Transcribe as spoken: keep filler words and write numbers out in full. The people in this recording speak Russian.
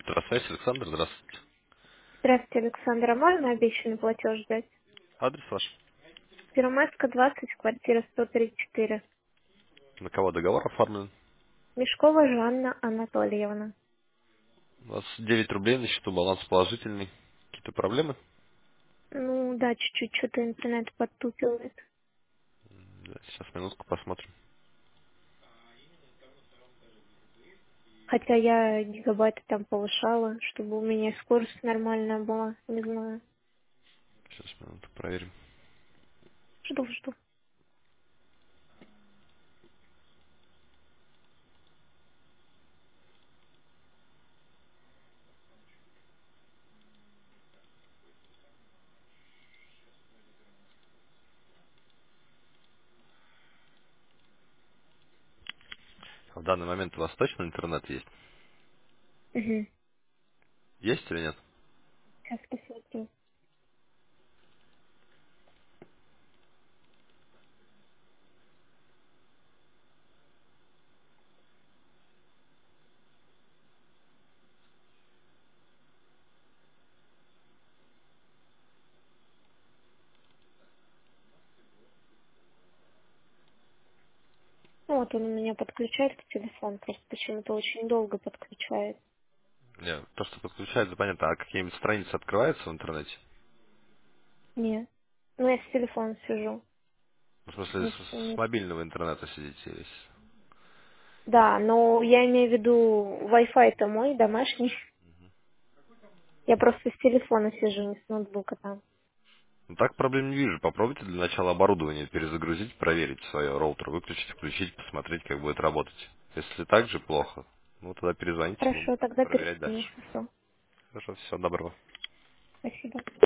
Здравствуйте, Александр, здравствуйте. Здравствуйте, Александра. Можно обещанный платеж дать? Адрес ваш? Первомайская, двадцать, квартира сто тридцать четыре. На кого договор оформлен? Мешкова Жанна Анатольевна. У вас девять рублей на счету, баланс положительный. Какие-то проблемы? Ну да, чуть-чуть что-то интернет подтупивает. Да, сейчас минутку посмотрим. Хотя я гигабайты там повышала, чтобы у меня скорость нормальная была. Не знаю. Сейчас минуту проверим. Жду, жду. В данный момент у вас точно интернет есть? Угу. Есть или нет? Сейчас посмотрю. Ну, вот он у меня подключает к телефону, просто почему-то очень долго подключает. Нет, то, что подключается, понятно. А какие-нибудь страницы открываются в интернете? Нет. Ну, я с телефона сижу. В смысле, Не с, с- с не мобильного интернета сидите? или с- Да, но я имею в виду, Wi-Fi-то мой домашний. Я просто с телефона сижу, не с ноутбука там. Ну, так проблем не вижу. Попробуйте для начала оборудование перезагрузить, проверить свое роутер, выключить, включить, посмотреть, как будет работать. Если так же плохо, ну тогда перезвоните, будем Хорошо, тогда проверять перезвоню, дальше. хорошо. Хорошо, всего доброго. Спасибо.